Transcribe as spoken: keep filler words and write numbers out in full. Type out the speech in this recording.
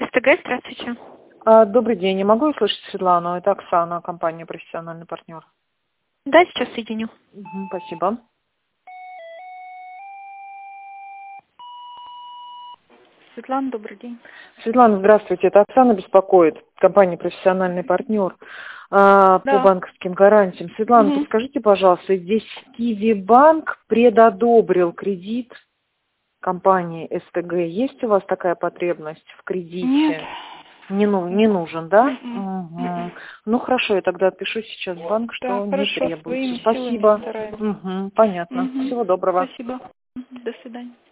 СТГ, здравствуйте. А, Добрый день, я могу услышать Светлану? Это Оксана, компания «Профессиональный партнер». Да, сейчас соединю. Мгм, спасибо. Светлана, добрый день. Светлана, здравствуйте. Это Оксана беспокоит, компания «Профессиональный партнер» а, по Да. банковским гарантиям. Светлана, Мгм. подскажите, пожалуйста, здесь Киви-банк предодобрил кредит компании СТГ. Есть у вас такая потребность в Нет. кредите? Не, ну, не нужен, да? Мгм. Мгм. Мгм. Ну хорошо, я тогда отпишу сейчас в банк, Да, что не хорошо, требуется. своими силами Спасибо. стараемся. Мгм, понятно. Мгм. Всего доброго. Спасибо. Мгм. До свидания.